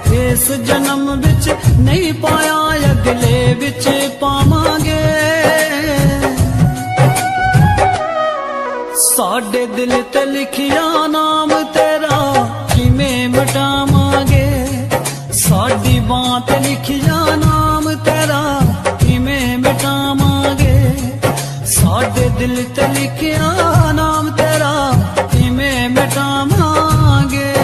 इस जन्म विच नहीं पाया अगले विच पावांगे। साडे दिल ते लिखिया नाम तेरा किवें मिटावांगे। साडी बांह ते लिखिया नाम तेरा किवें मिटावांगे। साडे दिल ते लिखिया नाम तेरा किवें मिटावांगे।